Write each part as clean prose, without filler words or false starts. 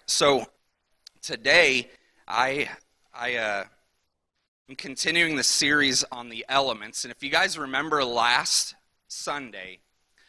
So today I'm continuing the series on the elements, and if you guys remember last Sunday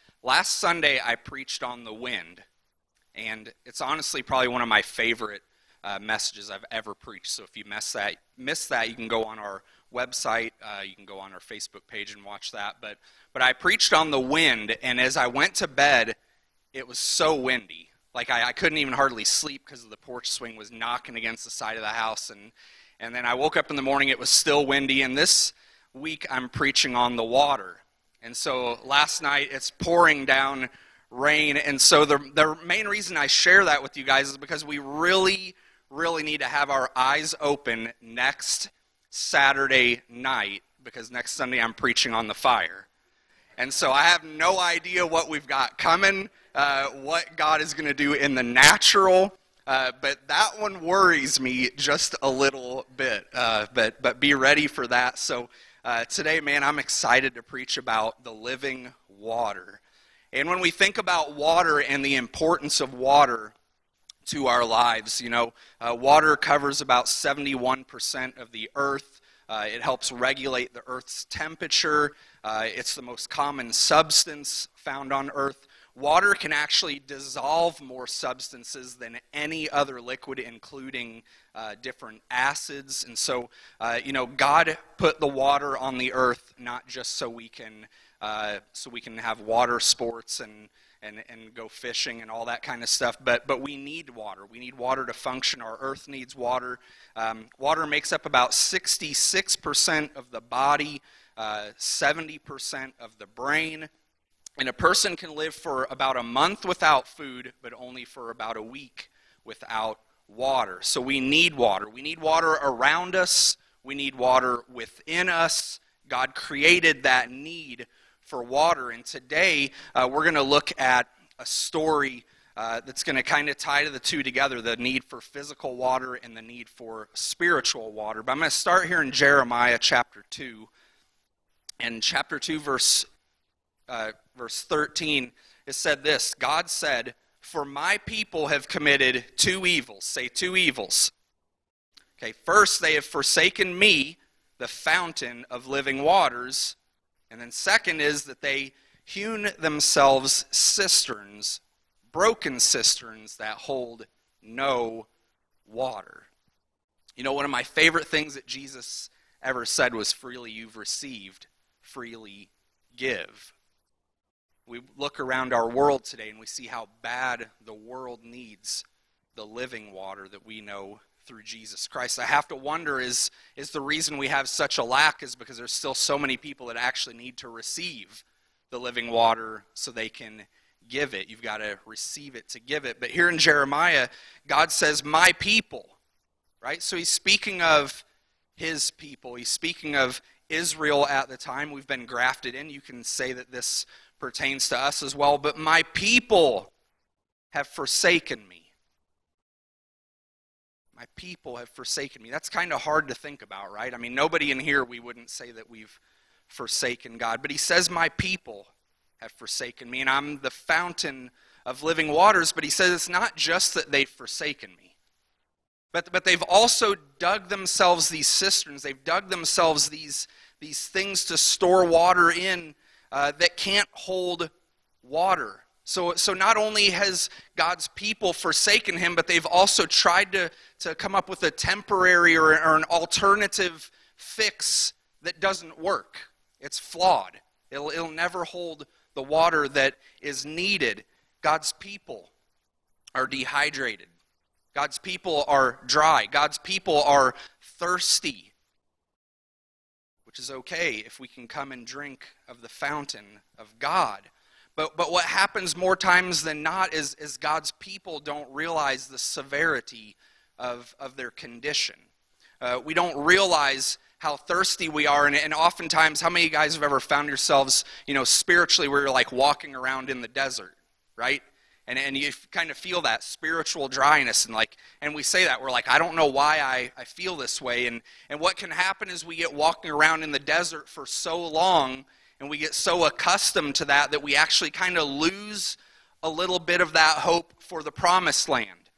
I preached on the wind, and it's honestly probably one of my favorite messages I've ever preached. So if you missed that, you can go on our website, you can go on our Facebook page and watch that. But I preached on the wind, and as I went to bed, it was so windy. Like I couldn't even hardly sleep because the porch swing was knocking against the side of the house. And then I woke up in the morning, it was still windy. And this week I'm preaching on the water. And so last night it's pouring down rain. And so the main reason I share that with you guys is because we really need to have our eyes open next Saturday night, because next Sunday I'm preaching on the fire. And so I have no idea what we've got coming, what God is going to do in the natural, but that one worries me just a little bit. But be ready for that. So today, man, I'm excited to preach about the living water. And when we think about water and the importance of water to our lives, water covers about 71% of the earth. It helps regulate the earth's temperature. It's the most common substance found on earth. Water can actually dissolve more substances than any other liquid, including different acids. And so, God put the water on the earth not just so we can have water sports and go fishing and all that kind of stuff, but we need water. We need water to function. Our earth needs water. Water makes up about 66% of the body, 70% of the brain. And a person can live for about a month without food, but only for about a week without water. So we need water. We need water around us. We need water within us. God created that need for water. And today we're going to look at a story that's going to kind of tie the two together, the need for physical water and the need for spiritual water. But I'm going to start here in Jeremiah chapter 2. And chapter 2, verse 13, it said this: God said, "For my people have committed two evils." Say two evils. Okay, first they have forsaken me, the fountain of living waters. And then second is that they hewn themselves cisterns, broken cisterns that hold no water. One of my favorite things that Jesus ever said was, "Freely you've received, freely give." We look around our world today and we see how bad the world needs the living water that we know through Jesus Christ. I have to wonder, is the reason we have such a lack is because there's still so many people that actually need to receive the living water so they can give it. You've got to receive it to give it. But here in Jeremiah, God says, "My people," right? So he's speaking of his people. He's speaking of Israel at the time. We've been grafted in. You can say that this pertains to us as well. But my people have forsaken me. My people have forsaken me. That's kind of hard to think about, right? I mean, nobody in here, we wouldn't say that we've forsaken God. But he says, "My people have forsaken me." And I'm the fountain of living waters. But he says it's not just that they've forsaken me. But they've also dug themselves these cisterns. They've dug themselves these things to store water in that can't hold water. So not only has God's people forsaken him, but they've also tried to come up with a temporary or an alternative fix that doesn't work. It's flawed. It'll never hold the water that is needed. God's people are dehydrated. God's people are dry. God's people are thirsty, which is okay if we can come and drink of the fountain of God. But what happens more times than not is God's people don't realize the severity of their condition. We don't realize how thirsty we are, and oftentimes, how many of you guys have ever found yourselves, spiritually, where you're like walking around in the desert, right? And you kind of feel that spiritual dryness, and we say that, we're like, I don't know why I feel this way, and what can happen is we get walking around in the desert for so long, and we get so accustomed to that we actually kind of lose a little bit of that hope for the promised land.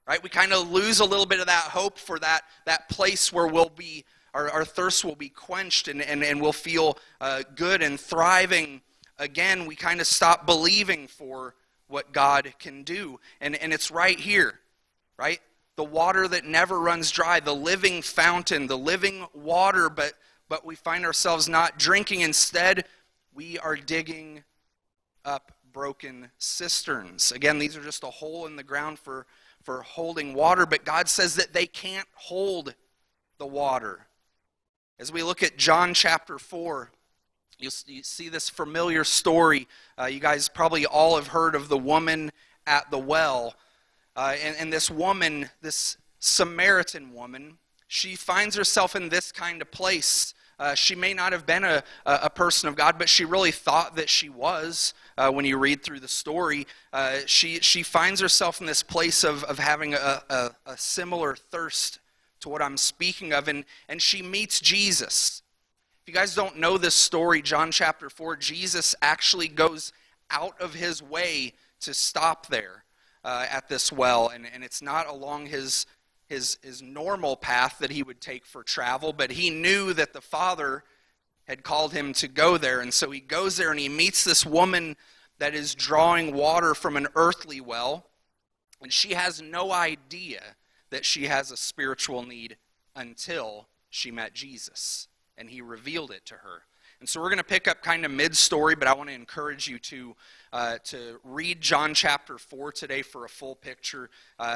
right? We kind of lose a little bit of that hope for that place where we'll be, our thirst will be quenched and we'll feel good and thriving again. We kind of stop believing for what God can do. And it's right here, right? The water that never runs dry, the living fountain, the living water, but we find ourselves not drinking. Instead, we are digging up broken cisterns. Again, these are just a hole in the ground for holding water, but God says that they can't hold the water. As we look at John chapter 4, you see this familiar story. You guys probably all have heard of the woman at the well. And this woman, this Samaritan woman, she finds herself in this kind of place. She may not have been a person of God, but she really thought that she was. When you read through the story, she finds herself in this place of having a similar thirst to what I'm speaking of, and she meets Jesus. If you guys don't know this story, John chapter 4, Jesus actually goes out of his way to stop there at this well, and it's not along his normal path that he would take for travel, but he knew that the Father had called him to go there, and so he goes there and he meets this woman that is drawing water from an earthly well, and she has no idea that she has a spiritual need until she met Jesus, and he revealed it to her. And so we're going to pick up kind of mid-story, but I want to encourage you to read John chapter 4 today for a full picture.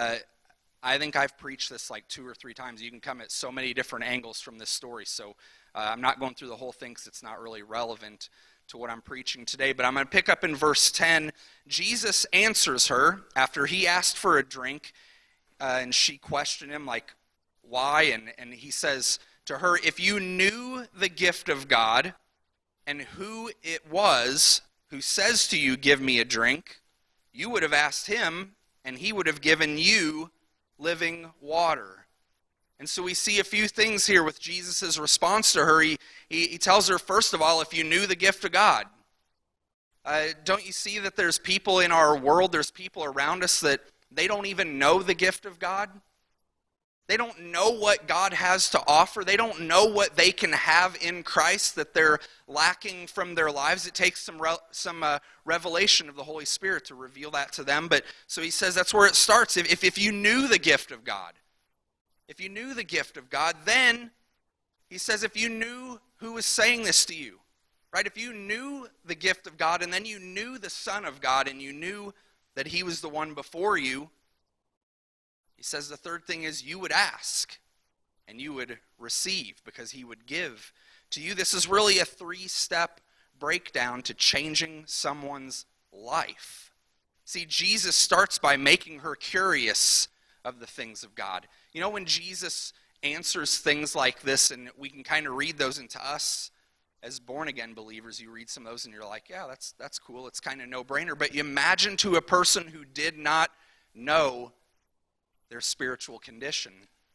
I think I've preached this like 2 or 3 times. You can come at so many different angles from this story, so I'm not going through the whole thing because it's not really relevant to what I'm preaching today. But I'm going to pick up in verse 10. Jesus answers her after he asked for a drink, and she questioned him, like, why? And he says to her, if you knew the gift of God and who it was who says to you, give me a drink, you would have asked him, and he would have given you living water. And so we see a few things here with Jesus' response to her. He tells her, first of all, if you knew the gift of God. Don't you see that there's people in our world, there's people around us that they don't even know the gift of God? They don't know what God has to offer. They don't know what they can have in Christ that they're lacking from their lives. It takes some revelation of the Holy Spirit to reveal that to them. But so he says that's where it starts. If you knew the gift of God, then he says if you knew who was saying this to you, right? If you knew the gift of God and then you knew the Son of God and you knew that he was the one before you, he says the third thing is you would ask and you would receive because he would give to you. This is really a 3-step breakdown to changing someone's life. See, Jesus starts by making her curious of the things of God. You know, when Jesus answers things like this, and we can kind of read those into us as born-again believers, you read some of those and you're like, yeah, that's cool. It's kind of no-brainer. But you imagine to a person who did not know their spiritual condition,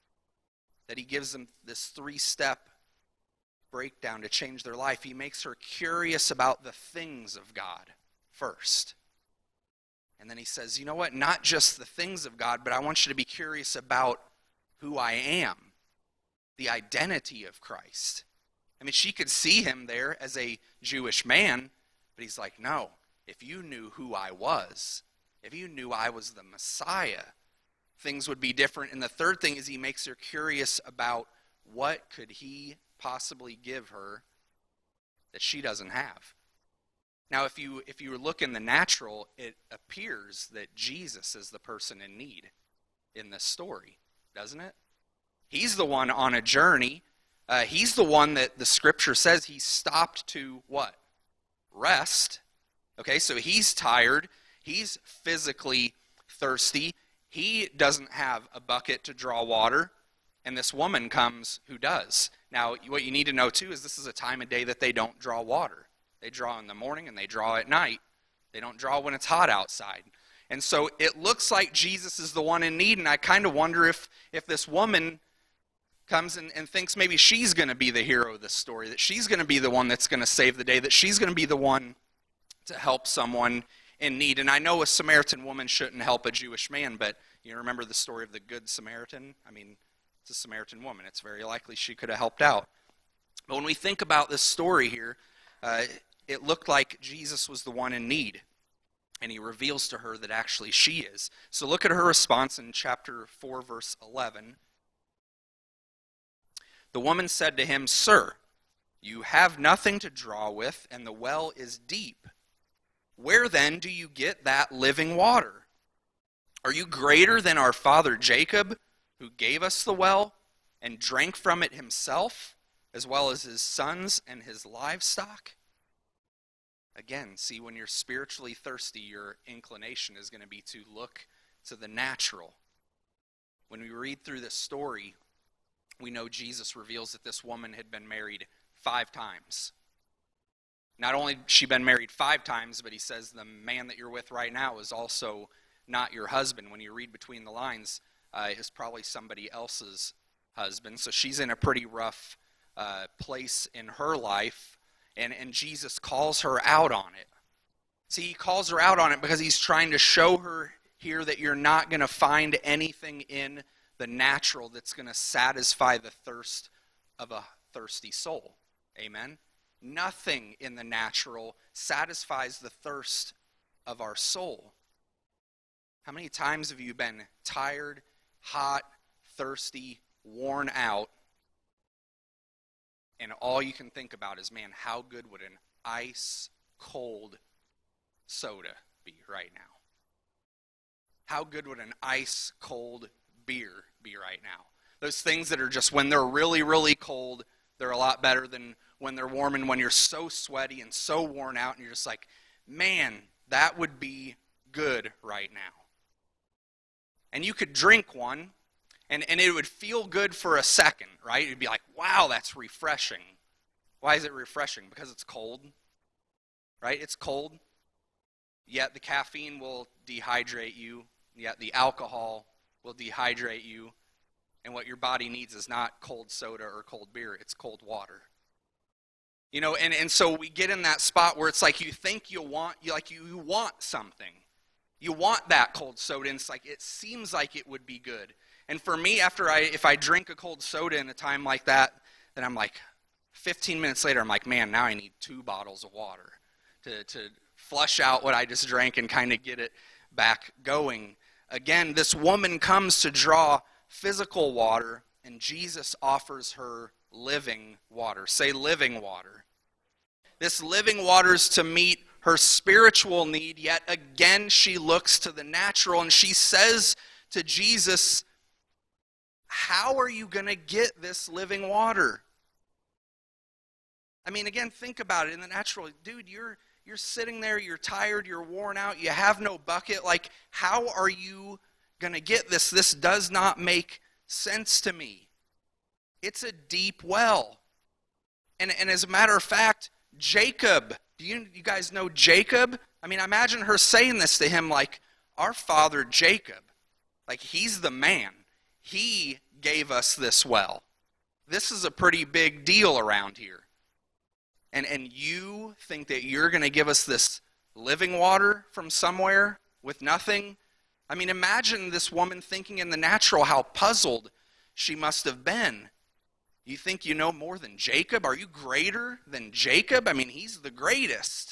that he gives them this 3-step breakdown to change their life. He makes her curious about the things of God first. And then he says, you know what, not just the things of God, but I want you to be curious about who I am, the identity of Christ. I mean, she could see him there as a Jewish man, but he's like, no, if you knew who I was, if you knew I was the Messiah, things would be different. And the third thing is he makes her curious about what could he possibly give her that she doesn't have. Now, if you look in the natural, it appears that Jesus is the person in need in this story, doesn't it? He's the one on a journey. He's the one that the scripture says he stopped to what? Rest. Okay, so he's tired. He's physically thirsty. He doesn't have a bucket to draw water, and this woman comes who does. Now, what you need to know, too, is this is a time of day that they don't draw water. They draw in the morning and they draw at night. They don't draw when it's hot outside. And so it looks like Jesus is the one in need, and I kind of wonder if this woman comes and thinks maybe she's going to be the hero of this story, that she's going to be the one that's going to save the day, that she's going to be the one to help someone in need. And I know a Samaritan woman shouldn't help a Jewish man, but You remember the story of the Good Samaritan? I mean, it's a Samaritan woman. It's very likely she could have helped out. But when we think about this story here, it looked like Jesus was the one in need. And he reveals to her that actually she is. So look at her response in chapter 4, verse 11. The woman said to him, "Sir, you have nothing to draw with, and the well is deep. Where then do you get that living water? Are you greater than our father Jacob, who gave us the well and drank from it himself, as well as his sons and his livestock?" Again, see, when you're spiritually thirsty, your inclination is going to be to look to the natural. When we read through this story, we know Jesus reveals that this woman had been married 5 times. Not only had she been married 5 times, but he says the man that you're with right now is also not your husband. When you read between the lines, is probably somebody else's husband. So she's in a pretty rough place in her life. And Jesus calls her out on it. See, he calls her out on it because he's trying to show her here that you're not going to find anything in the natural that's going to satisfy the thirst of a thirsty soul. Amen? Nothing in the natural satisfies the thirst of our soul. How many times have you been tired, hot, thirsty, worn out, and all you can think about is, man, how good would an ice-cold soda be right now? How good would an ice-cold beer be right now? Those things that are just, when they're really, really cold, they're a lot better than when they're warm. And when you're so sweaty and so worn out, and you're just like, man, that would be good right now. And you could drink one, and it would feel good for a second, right? It'd be like, wow, that's refreshing. Why is it refreshing? Because it's cold, right? It's cold. Yet the caffeine will dehydrate you. Yet the alcohol will dehydrate you. And what your body needs is not cold soda or cold beer. It's cold water. You know, and so we get in that spot where it's like you think you want something. You want that cold soda, and it's like it seems like it would be good. And for me, if I drink a cold soda in a time like that, then I'm like, 15 minutes later, I'm like, man, now I need 2 bottles of water to flush out what I just drank and kind of get it back going. Again, this woman comes to draw physical water, and Jesus offers her living water. Say living water. This living water is to meet her spiritual need, yet again she looks to the natural, and she says to Jesus, how are you going to get this living water? I mean, again, think about it in the natural. Dude, you're sitting there, you're tired, you're worn out, you have no bucket. Like, how are you going to get this? This does not make sense to me. It's a deep well. And as a matter of fact, Jacob, do you guys know Jacob? I mean, imagine her saying this to him like, our father Jacob. Like, he's the man. He gave us this well. This is a pretty big deal around here. And you think that you're going to give us this living water from somewhere with nothing? I mean, imagine this woman thinking in the natural how puzzled she must have been. You think you know more than Jacob? Are you greater than Jacob? I mean, he's the greatest.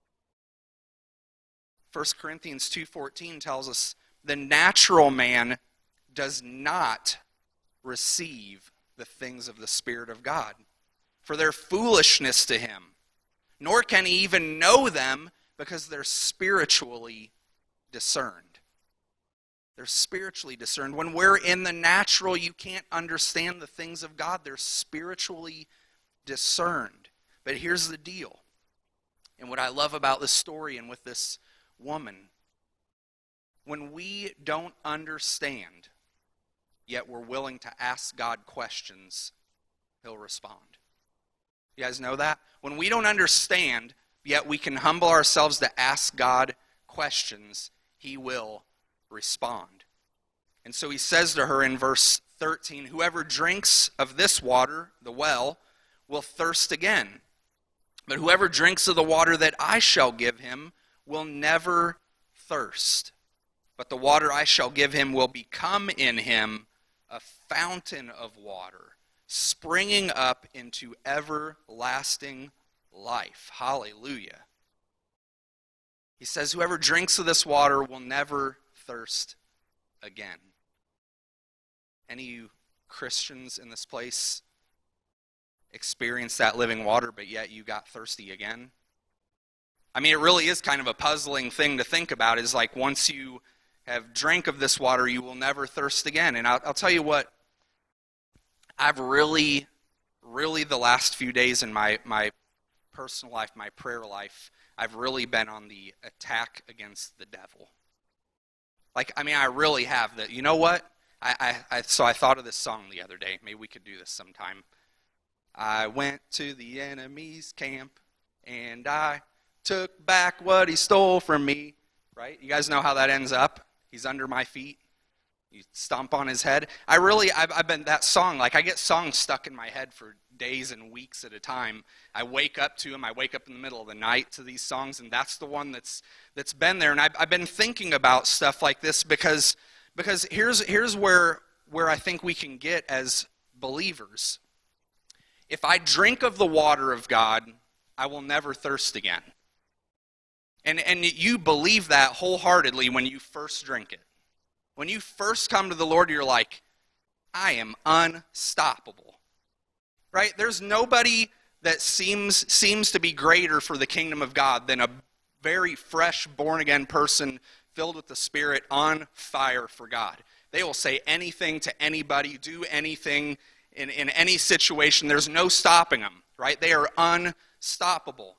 1 Corinthians 2:14 tells us, the natural man does not receive the things of the Spirit of God, for they're foolishness to him, nor can he even know them because they're spiritually discerned. They're spiritually discerned. When we're in the natural, you can't understand the things of God. They're spiritually discerned. But here's the deal. And what I love about this story and with this woman, when we don't understand, yet we're willing to ask God questions, he'll respond. You guys know that? When we don't understand, yet we can humble ourselves to ask God questions, he will respond. And so he says to her in verse 13, whoever drinks of this water, the well, will thirst again. But whoever drinks of the water that I shall give him will never thirst. but the water I shall give him will become in him a fountain of water, springing up into everlasting life. Hallelujah. He says, whoever drinks of this water will never thirst again. Any of you Christians in this place experience that living water, but yet you got thirsty again? I mean, it really is kind of a puzzling thing to think about, is like once you have drank of this water, you will never thirst again. And I'll tell you what, I've really the last few days in my personal life, my prayer life, I've really been on the attack against the devil. Like, I mean, I really have. That. You know what? So I thought of this song the other day. Maybe we could do this sometime. I went to the enemy's camp, and I took back what he stole from me. Right? You guys know how that ends up? He's under my feet. You stomp on his head. I've been that song. Like, I get songs stuck in my head for days and weeks at a time. I wake up to them. I wake up in the middle of the night to these songs, and that's the one that's been there. And I've been thinking about stuff like this because here's where I think we can get as believers. If I drink of the water of God, I will never thirst again. And you believe that wholeheartedly when you first drink it. When you first come to the Lord, you're like, I am unstoppable. Right? There's nobody that seems to be greater for the kingdom of God than a very fresh, born-again person filled with the Spirit, on fire for God. They will say anything to anybody, do anything in any situation. There's no stopping them. Right? They are unstoppable.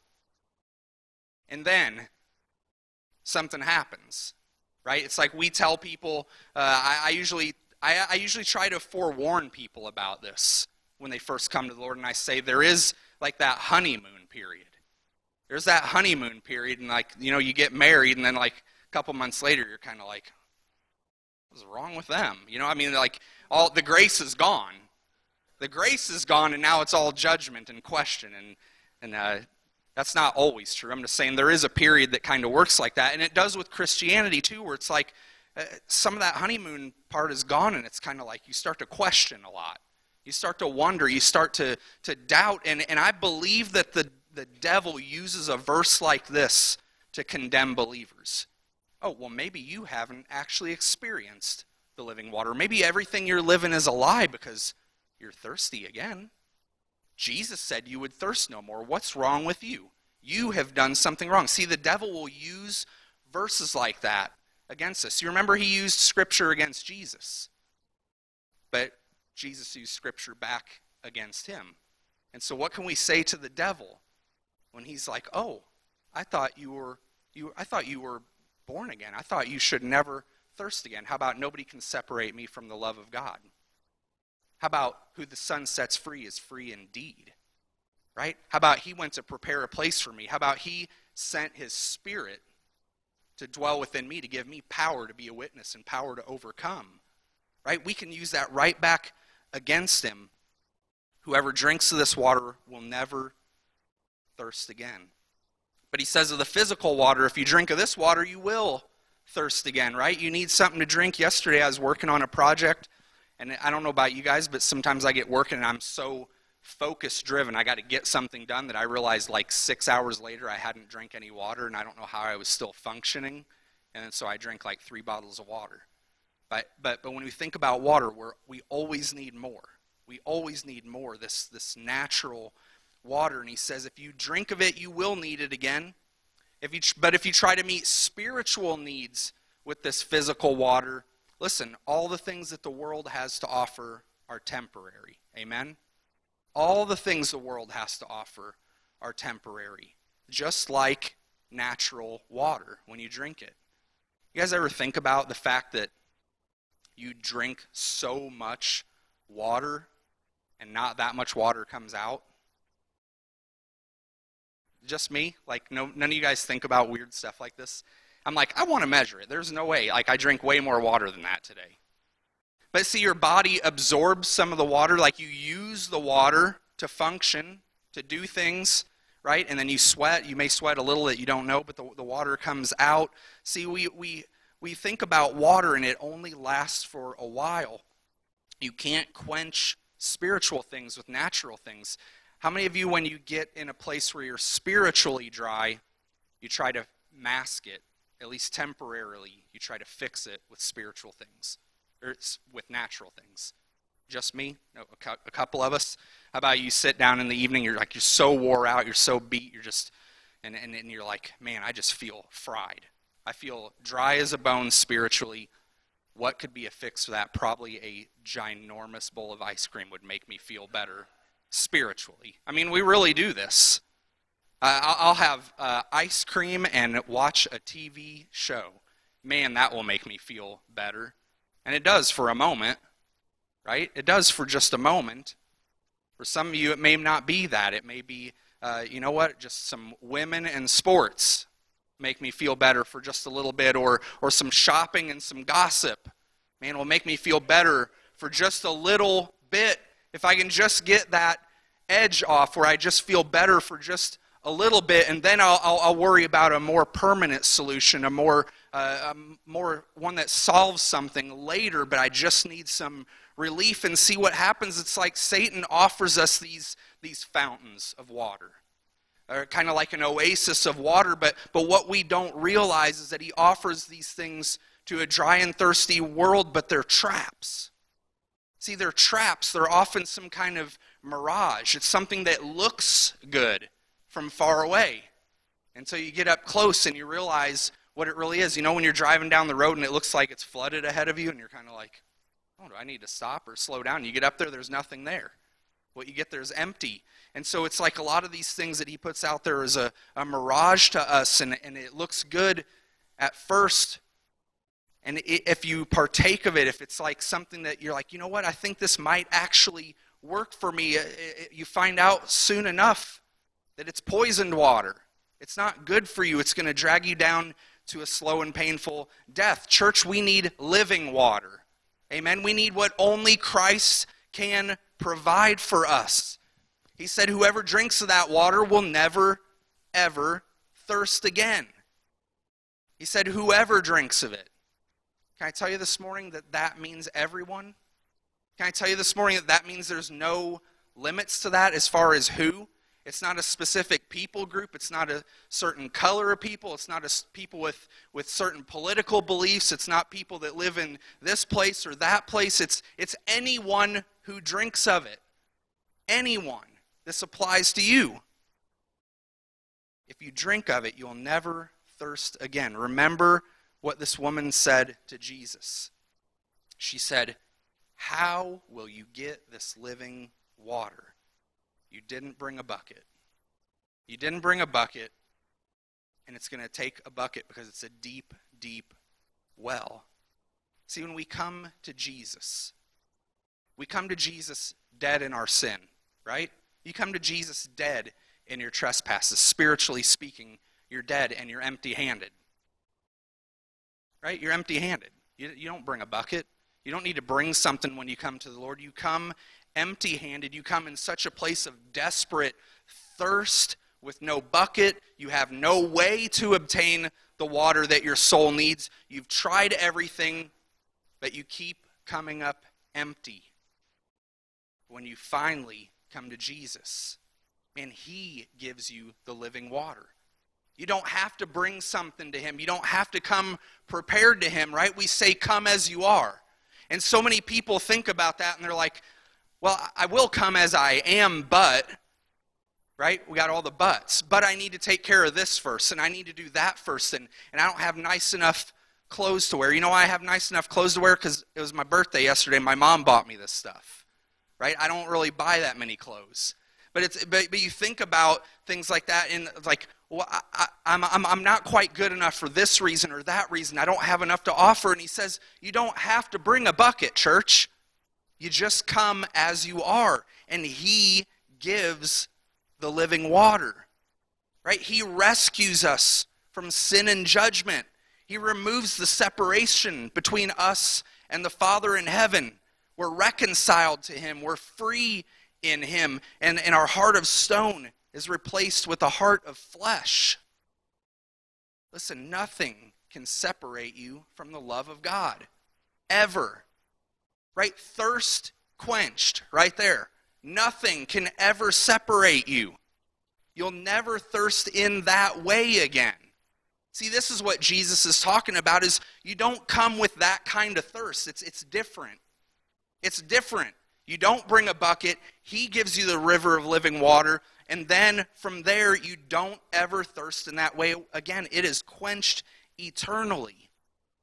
And then something happens. Right? It's like we tell people, I usually try to forewarn people about this when they first come to the Lord, and I say there is like that honeymoon period. There's that honeymoon period, and like, you know, you get married, and then like a couple months later, you're kind of like, what's wrong with them? You know, I mean, like, all the grace is gone. The grace is gone, and now it's all judgment and question, and that's not always true. I'm just saying there is a period that kind of works like that, and it does with Christianity too, where it's like some of that honeymoon part is gone, and it's kind of like you start to question a lot. You start to wonder, you start to doubt, and I believe that the devil uses a verse like this to condemn believers. Oh, well, maybe you haven't actually experienced the living water. Maybe everything you're living is a lie because you're thirsty again. Jesus said you would thirst no more. What's wrong with you? You have done something wrong. See, the devil will use verses like that against us. You remember he used Scripture against Jesus. But Jesus used Scripture back against him. And so what can we say to the devil when he's like, oh, I thought you were born again. I thought you should never thirst again. How about nobody can separate me from the love of God? How about who the Son sets free is free indeed? Right? How about he went to prepare a place for me? How about he sent his Spirit to dwell within me, to give me power to be a witness and power to overcome? Right? We can use that right back against him. Whoever drinks of this water will never thirst again. But he says of the physical water, if you drink of this water, you will thirst again, right? You need something to drink. Yesterday I was working on a project, and I don't know about you guys, but sometimes I get working and I'm so focus driven. I got to get something done that I realized like 6 hours later I hadn't drank any water, and I don't know how I was still functioning. And so I drank like 3 bottles of water. But when we think about water, we always need more. We always need more, this natural water. And he says if you drink of it, you will need it again. But if you try to meet spiritual needs with this physical water, listen, all the things that the world has to offer are temporary. Amen? All the things the world has to offer are temporary, just like natural water when you drink it. You guys ever think about the fact that you drink so much water and not that much water comes out? Just me? Like, none of you guys think about weird stuff like this? I'm like, I want to measure it. There's no way. Like, I drink way more water than that today. But see, your body absorbs some of the water. Like, you use the water to function, to do things, right? And then you sweat. You may sweat a little that you don't know, but the water comes out. See, we we think about water and it only lasts for a while. You can't quench spiritual things with natural things. How many of you, when you get in a place where you're spiritually dry, you try to mask it, at least temporarily? You try to fix it with spiritual things, or with natural things? Just me? No, a couple of us? How about you sit down in the evening, you're so wore out, you're so beat, you're just, and you're like, man, I just feel fried. I feel dry as a bone spiritually. What could be a fix for that? Probably a ginormous bowl of ice cream would make me feel better spiritually. I mean, we really do this. I'll have ice cream and watch a TV show. Man, that will make me feel better. And it does for a moment, right? It does for just a moment. For some of you, it may not be that. It may be, just some women and sports make me feel better for just a little bit, or some shopping and some gossip. Man, it will make me feel better for just a little bit. If I can just get that edge off where I just feel better for just a little bit, and then I'll worry about a more permanent solution, a more one that solves something later, but I just need some relief. And see what happens. It's like Satan offers us these fountains of water. Or kind of like an oasis of water, but what we don't realize is that he offers these things to a dry and thirsty world, but they're traps. See, they're traps. They're often some kind of mirage. It's something that looks good from far away until you get up close and you realize what it really is. You know, when you're driving down the road and it looks like it's flooded ahead of you, and you're kind of like, oh, do I need to stop or slow down? You get up there, there's nothing there. What you get there is empty. And so it's like a lot of these things that he puts out there is a mirage to us, and it looks good at first. And if you partake of it, if it's like something that you're like, you know what, I think this might actually work for me, you find out soon enough that it's poisoned water. It's not good for you. It's going to drag you down to a slow and painful death. Church, we need living water. Amen? We need what only Christ can provide for us. He said, whoever drinks of that water will never, ever thirst again. He said, whoever drinks of it. Can I tell you this morning that means everyone? Can I tell you this morning that means there's no limits to that as far as who? It's not a specific people group. It's not a certain color of people. It's not people with certain political beliefs. It's not people that live in this place or that place. It's anyone who drinks of it. Anyone. This applies to you. If you drink of it, you'll never thirst again. Remember what this woman said to Jesus. She said, how will you get this living water? You didn't bring a bucket. You didn't bring a bucket, and it's going to take a bucket because it's a deep, deep well. See, when we come to Jesus, we come to Jesus dead in our sin, right? You come to Jesus dead in your trespasses. Spiritually speaking, you're dead and you're empty-handed. Right? You're empty-handed. You don't bring a bucket. You don't need to bring something when you come to the Lord. You come empty-handed. You come in such a place of desperate thirst with no bucket. You have no way to obtain the water that your soul needs. You've tried everything, but you keep coming up empty. When you finally come to Jesus, and he gives you the living water. You don't have to bring something to him. You don't have to come prepared to him, right? We say, come as you are. And so many people think about that, and they're like, well, I will come as I am, but, right? We got all the buts. But I need to take care of this first, and I need to do that first, and I don't have nice enough clothes to wear. You know why I have nice enough clothes to wear? Because it was my birthday yesterday, and my mom bought me this stuff. Right? I don't really buy that many clothes. But you think about things like that, and it's like, well, I'm not quite good enough for this reason or that reason. I don't have enough to offer. And he says, you don't have to bring a bucket, church. You just come as you are. And he gives the living water. Right? He rescues us from sin and judgment. He removes the separation between us and the Father in heaven. We're reconciled to him. We're free in him. And our heart of stone is replaced with a heart of flesh. Listen, nothing can separate you from the love of God. Ever. Right? Thirst quenched. Right there. Nothing can ever separate you. You'll never thirst in that way again. See, this is what Jesus is talking about, is you don't come with that kind of thirst. It's different. It's different. You don't bring a bucket. He gives you the river of living water. And then from there, you don't ever thirst in that way again. It is quenched eternally.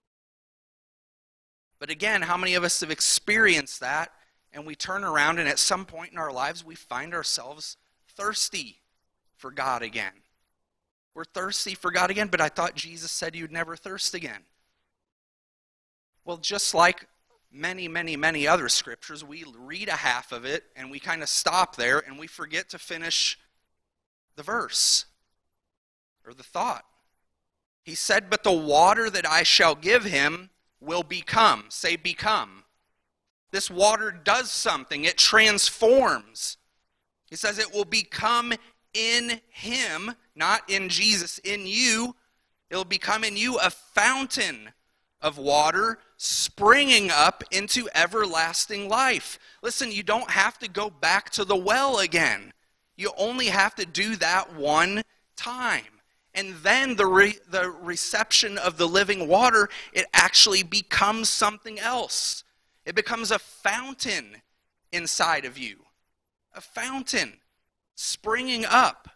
But again, how many of us have experienced that? And we turn around and at some point in our lives, we find ourselves thirsty for God again. We're thirsty for God again, but I thought Jesus said you'd never thirst again. Well, just like many, many, many other scriptures, we read a half of it and we kind of stop there and we forget to finish the verse or the thought. He said, but the water that I shall give him will become. Say become. This water does something. It transforms. He says it will become in him, not in Jesus, in you. It will become in you a fountain of water springing up into everlasting life. Listen, you don't have to go back to the well again. You only have to do that one time. And then the reception of the living water, it actually becomes something else. It becomes a fountain inside of you. A fountain springing up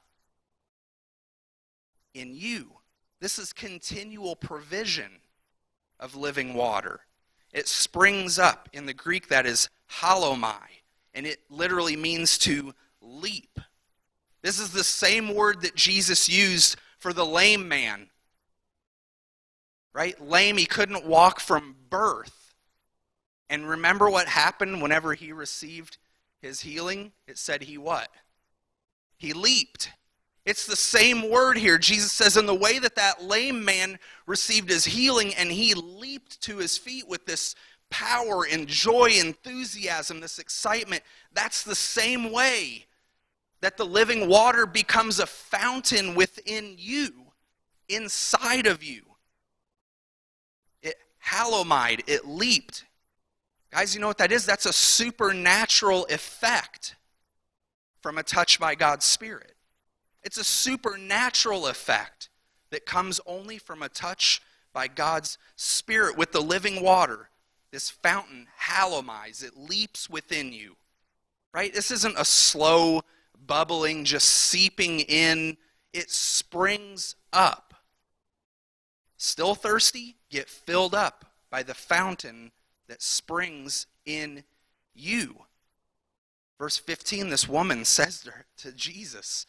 in you. This is continual provision of living water. It springs up. In the Greek, that is halomai, and it literally means to leap. This is the same word that Jesus used for the lame man. Right? Lame, he couldn't walk from birth. And remember what happened whenever he received his healing? It said he what? He leaped. It's the same word here. Jesus says in the way that lame man received his healing and he leaped to his feet with this power and joy, enthusiasm, this excitement, that's the same way that the living water becomes a fountain within you, inside of you. It halomide, it leaped. Guys, you know what that is? That's a supernatural effect from a touch by God's Spirit. It's a supernatural effect that comes only from a touch by God's Spirit with the living water. This fountain halomides, it leaps within you. Right? This isn't a slow bubbling, just seeping in. It springs up. Still thirsty? Get filled up by the fountain that springs in you. Verse 15, this woman says to Jesus,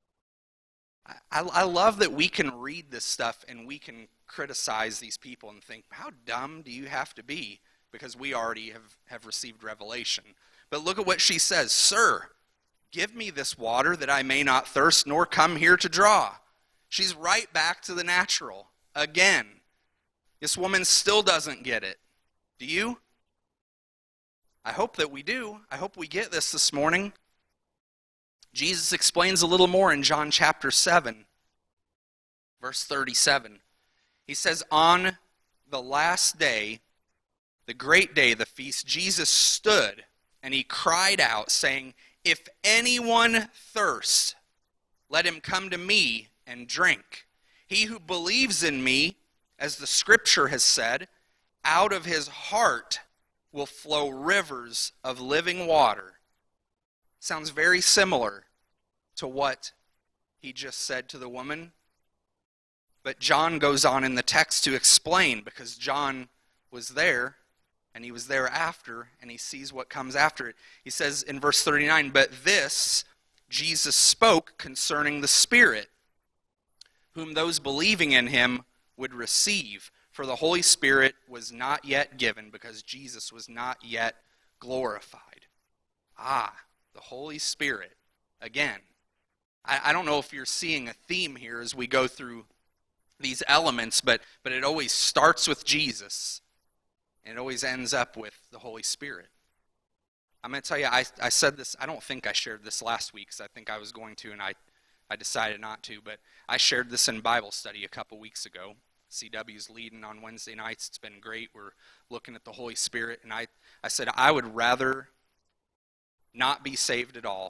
I love that we can read this stuff and we can criticize these people and think, how dumb do you have to be? Because we already have received revelation. But look at what she says. Sir, give me this water that I may not thirst nor come here to draw. She's right back to the natural again. This woman still doesn't get it. Do you? I hope that we do. I hope we get this morning. Jesus explains a little more in John chapter 7, verse 37. He says, on the last day, the great day of the feast, Jesus stood and he cried out, saying, if anyone thirsts, let him come to me and drink. He who believes in me, as the scripture has said, out of his heart will flow rivers of living water. Sounds very similar to what he just said to the woman. But John goes on in the text to explain, because John was there, and he was there after, and he sees what comes after it. He says in verse 39, but this Jesus spoke concerning the Spirit, whom those believing in him would receive. For the Holy Spirit was not yet given, because Jesus was not yet glorified. The Holy Spirit. Again, I don't know if you're seeing a theme here as we go through these elements, but it always starts with Jesus, and it always ends up with the Holy Spirit. I'm going to tell you, I said this, I don't think I shared this last week, because I think I was going to, and I decided not to, but I shared this in Bible study a couple weeks ago. CW's leading on Wednesday nights. It's been great. We're looking at the Holy Spirit. And I said, I would rather not be saved at all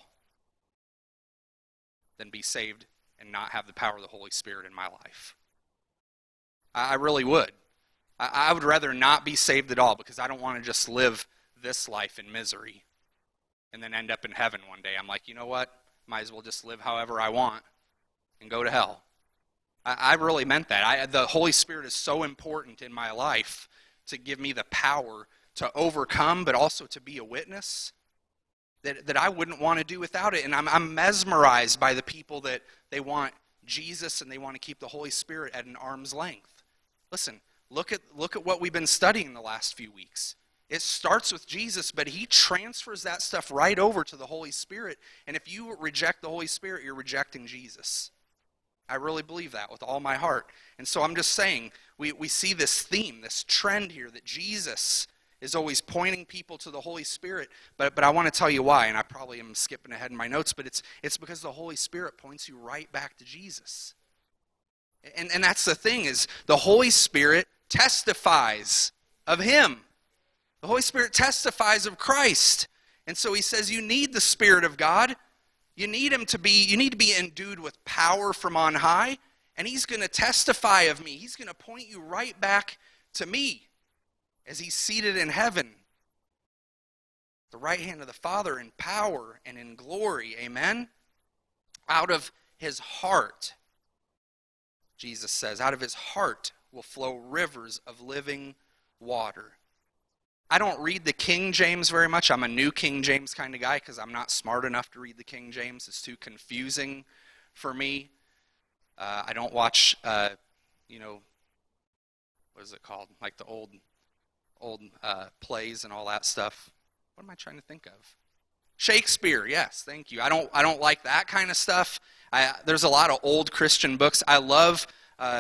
than be saved and not have the power of the Holy Spirit in my life. I really would. I would rather not be saved at all, because I don't want to just live this life in misery and then end up in heaven one day. I'm like, you know what? Might as well just live however I want and go to hell. I really meant that. The Holy Spirit is so important in my life to give me the power to overcome, but also to be a witness that I wouldn't want to do without it. And I'm mesmerized by the people that they want Jesus and they want to keep the Holy Spirit at an arm's length. Listen, look at what we've been studying the last few weeks. It starts with Jesus, but he transfers that stuff right over to the Holy Spirit. And if you reject the Holy Spirit, you're rejecting Jesus. I really believe that with all my heart. And so I'm just saying, we see this theme, this trend here, that Jesus is always pointing people to the Holy Spirit. But I want to tell you why, and I probably am skipping ahead in my notes, but it's because the Holy Spirit points you right back to Jesus. And that's the thing, is the Holy Spirit testifies of him. The Holy Spirit testifies of Christ. And so he says you need the Spirit of God. You need to be endued with power from on high, and he's going to testify of me. He's going to point you right back to me as he's seated in heaven, the right hand of the Father, in power and in glory. Amen? Out of his heart, Jesus says, out of his heart will flow rivers of living water. I don't read the King James very much. I'm a New King James kind of guy because I'm not smart enough to read the King James. It's too confusing for me. I don't watch, what is it called? Like the old plays and all that stuff. What am I trying to think of? Shakespeare, yes, thank you. I don't like that kind of stuff. There's a lot of old Christian books. I love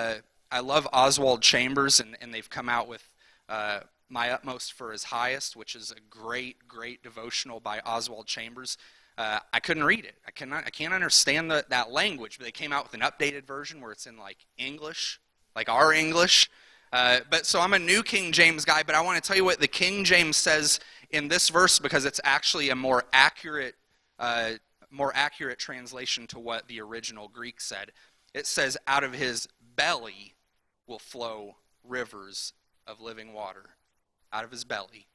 Oswald Chambers, and they've come out with My Utmost for His Highest, which is a great, great devotional by Oswald Chambers. I couldn't read it. I can't understand that language, but they came out with an updated version where it's in like English, like our English. But so I'm a New King James guy, but I want to tell you what the King James says in this verse, because it's actually a more accurate translation to what the original Greek said. It says, out of his belly will flow rivers of living water. Out of his belly.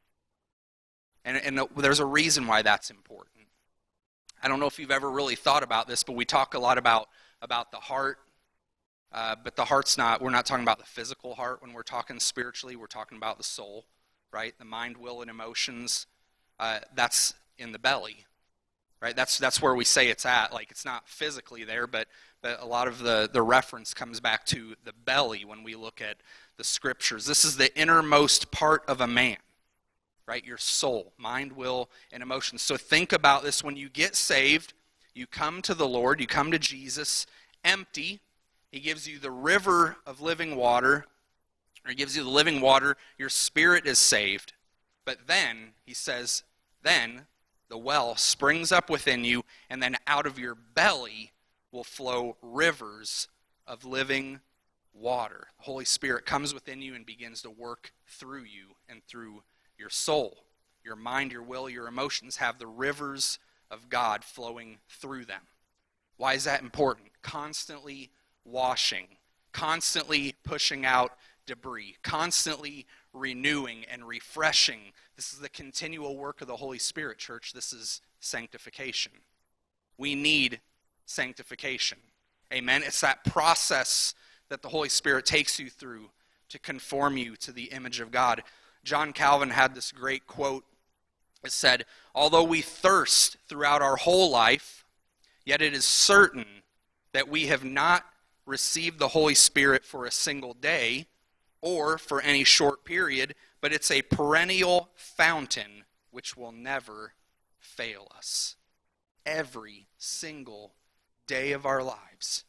And there's a reason why that's important. I don't know if you've ever really thought about this, but we talk a lot about the heart. But the heart's we're not talking about the physical heart when we're talking spiritually. We're talking about the soul, right? The mind, will, and emotions. That's in the belly, right? That's where we say it's at. Like, it's not physically there, but a lot of the reference comes back to the belly when we look at the scriptures. This is the innermost part of a man, right? Your soul, mind, will, and emotions. So think about this. When you get saved, you come to the Lord, you come to Jesus empty. He gives you the river of living water, or he gives you the living water. Your spirit is saved. But then, he says, then the well springs up within you, and then out of your belly will flow rivers of living water. The Holy Spirit comes within you and begins to work through you and through your soul. Your mind, your will, your emotions have the rivers of God flowing through them. Why is that important? Constantly washing, constantly pushing out debris, constantly renewing and refreshing. This is the continual work of the Holy Spirit, church. This is sanctification. We need sanctification. Amen? It's that process that the Holy Spirit takes you through to conform you to the image of God. John Calvin had this great quote. It said, although we thirst throughout our whole life, yet it is certain that we have not received the Holy Spirit for a single day or for any short period, but it's a perennial fountain which will never fail us. Every single day of our lives.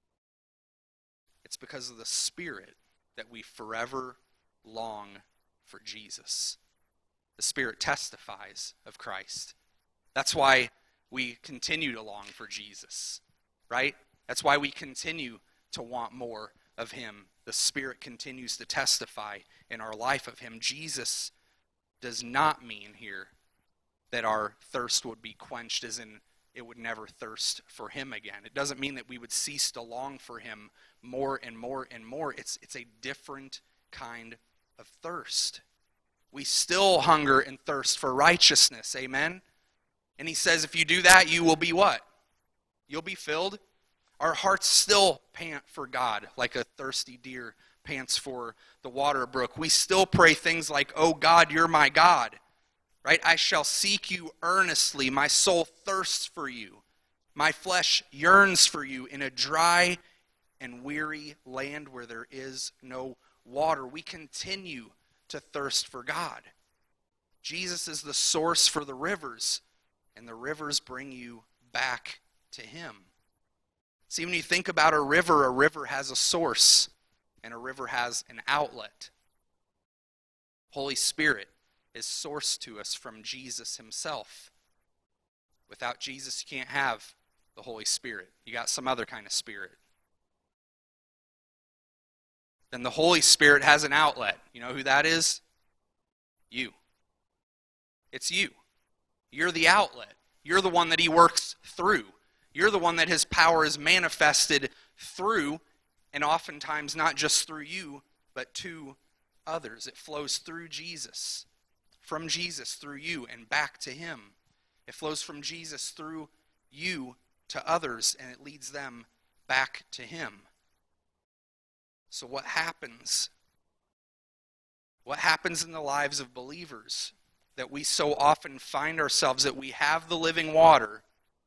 It's because of the Spirit that we forever long for Jesus. The Spirit testifies of Christ. That's why we continue to long for Jesus, right? That's why we continue to want more of him the Spirit continues to testify in our life of him. Jesus does not mean here that our thirst would be quenched, as in it would never thirst for him again. It doesn't mean that we would cease to long for him more and more and more. It's a different kind of thirst. We still hunger and thirst for righteousness, amen? And he says if you do that, you will be what? You'll be filled. Our hearts still pant for God like a thirsty deer pants for the water brook. We still pray things like, oh God, you're my God. Right? I shall seek you earnestly. My soul thirsts for you. My flesh yearns for you in a dry and weary land where there is no water. We continue to thirst for God. Jesus is the source for the rivers, and the rivers bring you back to him. See, when you think about a river has a source, and a river has an outlet. Holy Spirit is sourced to us from Jesus himself. Without Jesus, you can't have the Holy Spirit. You got some other kind of spirit. Then the Holy Spirit has an outlet. You know who that is? You. It's you. You're the outlet. You're the one that he works through. You're the one that his power is manifested through, and oftentimes not just through you, but to others. It flows through Jesus. From Jesus through you and back to him. It flows from Jesus through you to others, and it leads them back to him. So what happens? What happens in the lives of believers that we so often find ourselves that we have the living water,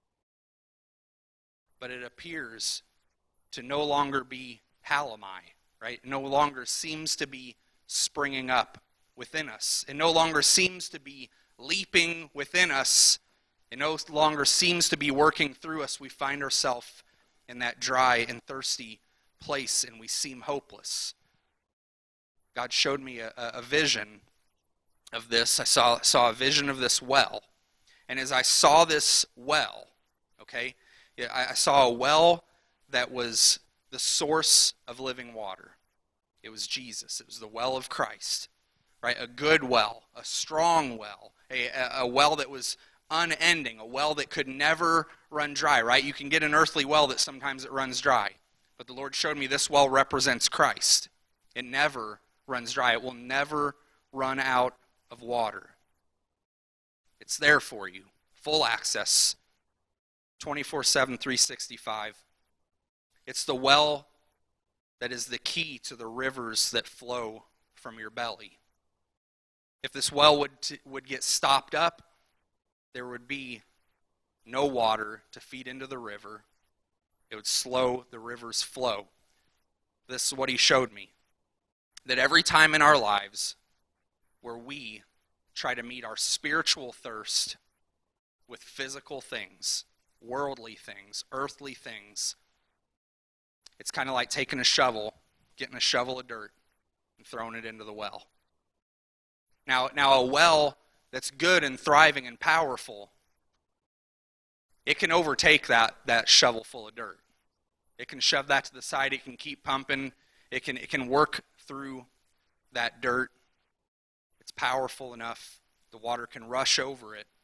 but it appears to no longer be halamai, right? It no longer seems to be springing up within us. It no longer seems to be leaping within us. It no longer seems to be working through us. We find ourselves in that dry and thirsty place, and we seem hopeless. God showed me a vision of this. I saw a vision of this well. And as I saw this well, okay, I saw a well that was the source of living water. It was Jesus. It was the well of Christ. Right? A good well, a strong well, a well that was unending, a well that could never run dry, right? You can get an earthly well that sometimes it runs dry. But the Lord showed me this well represents Christ. It never runs dry. It will never run out of water. It's there for you. Full access. 24/7, 365. It's the well that is the key to the rivers that flow from your belly. If this well would get stopped up, there would be no water to feed into the river. It would slow the river's flow. This is what he showed me. That every time in our lives where we try to meet our spiritual thirst with physical things, worldly things, earthly things, it's kind of like taking a shovel, getting a shovel of dirt, and throwing it into the well. Now a well that's good and thriving and powerful, it can overtake that shovel full of dirt. It can shove that to the side. It can keep pumping. It can work through that dirt. It's powerful enough. The water can rush over it.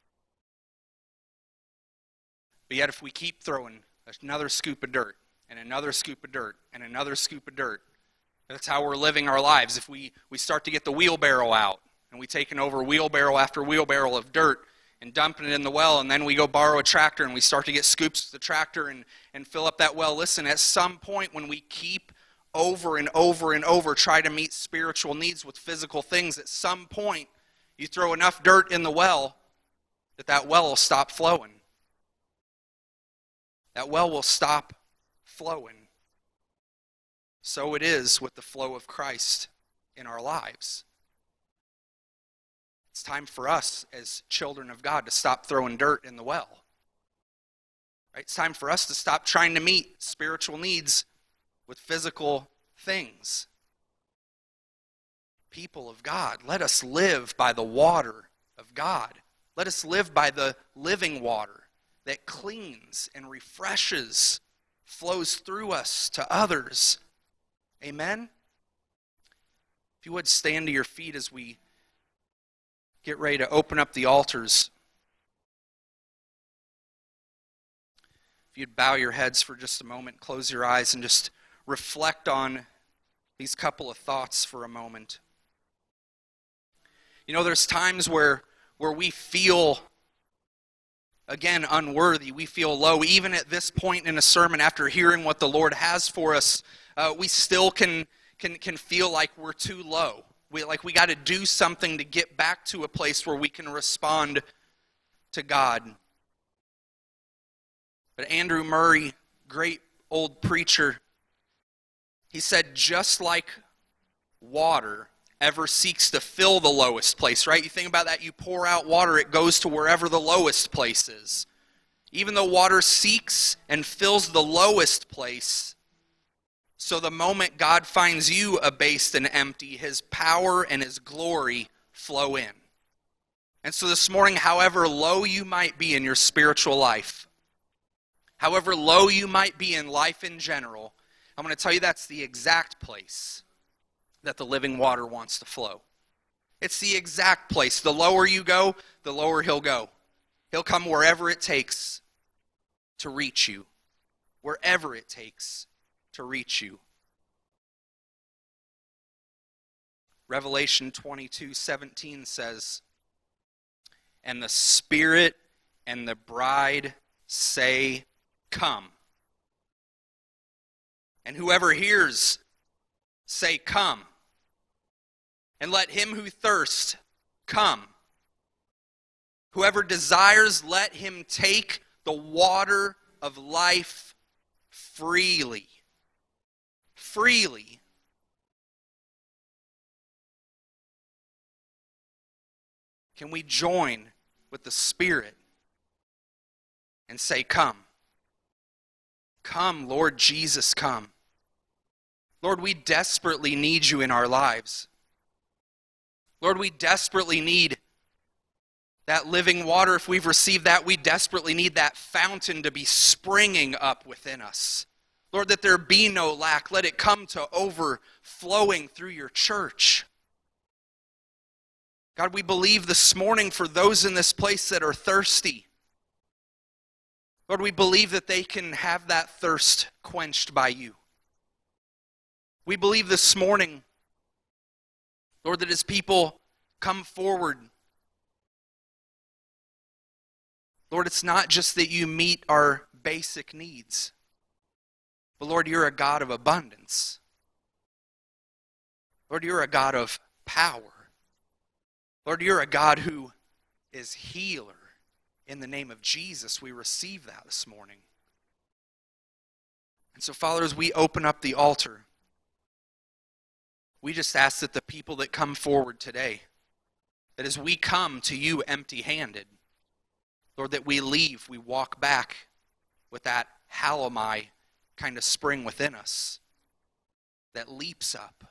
But yet if we keep throwing another scoop of dirt and another scoop of dirt and another scoop of dirt, that's how we're living our lives. If we start to get the wheelbarrow out, and we take over wheelbarrow after wheelbarrow of dirt and dumping it in the well, and then we go borrow a tractor and we start to get scoops of the tractor and fill up that well. Listen, at some point when we keep over and over and over try to meet spiritual needs with physical things, at some point you throw enough dirt in the well that well will stop flowing. That well will stop flowing. So it is with the flow of Christ in our lives. It's time for us as children of God to stop throwing dirt in the well. Right? It's time for us to stop trying to meet spiritual needs with physical things. People of God, let us live by the water of God. Let us live by the living water that cleans and refreshes, flows through us to others. Amen? If you would stand to your feet as we get ready to open up the altars. If you'd bow your heads for just a moment, close your eyes, and just reflect on these couple of thoughts for a moment. You know, there's times where we feel, again, unworthy. We feel low. Even at this point in a sermon, after hearing what the Lord has for us, we still can feel like we're too low. We got to do something to get back to a place where we can respond to God. But Andrew Murray, great old preacher, he said, just like water ever seeks to fill the lowest place, right? You think about that, you pour out water, it goes to wherever the lowest place is. Even though water seeks and fills the lowest place, so the moment God finds you abased and empty, His power and His glory flow in. And so this morning, however low you might be in your spiritual life, however low you might be in life in general, I'm going to tell you that's the exact place that the living water wants to flow. It's the exact place. The lower you go, the lower He'll go. He'll come wherever it takes to reach you. Wherever it takes to reach you. Revelation 22:17 says, "And the Spirit and the bride say, 'Come.' And whoever hears, say, 'Come.' And let him who thirsts come. Whoever desires, let him take the water of life freely." Freely. Can we join with the Spirit and say, "Come"? Come, Lord Jesus, come. Lord, we desperately need you in our lives. Lord, we desperately need that living water. If we've received that, we desperately need that fountain to be springing up within us. Lord, that there be no lack. Let it come to overflowing through your church. God, we believe this morning for those in this place that are thirsty. Lord, we believe that they can have that thirst quenched by you. We believe this morning, Lord, that as people come forward, Lord, it's not just that you meet our basic needs, but Lord, you're a God of abundance. Lord, you're a God of power. Lord, you're a God who is healer. In the name of Jesus, we receive that this morning. And so, Father, as we open up the altar, we just ask that the people that come forward today, that as we come to you empty-handed, Lord, that we leave, we walk back with that halamai kind of spring within us that leaps up,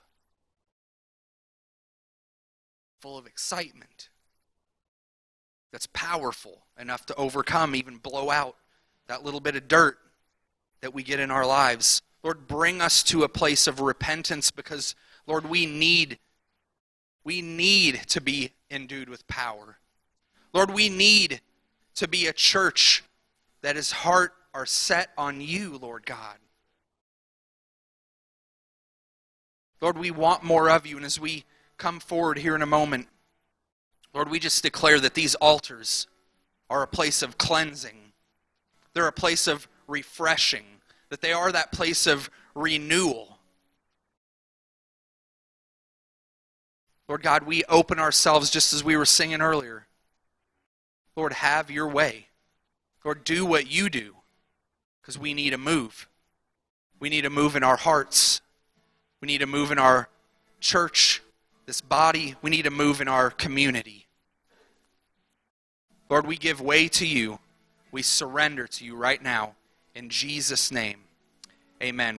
full of excitement, that's powerful enough to overcome, even blow out that little bit of dirt that we get in our lives. Lord, bring us to a place of repentance because, Lord, we need to be endued with power. Lord, we need to be a church that his heart are set on you, Lord God. Lord, we want more of you, and as we come forward here in a moment, Lord, we just declare that these altars are a place of cleansing. They're a place of refreshing, that they are that place of renewal. Lord God, we open ourselves just as we were singing earlier. Lord, have your way. Lord, do what you do, because we need a move. We need a move in our hearts. We need a move in our church, this body. We need a move in our community. Lord, we give way to you. We surrender to you right now. In Jesus' name, amen.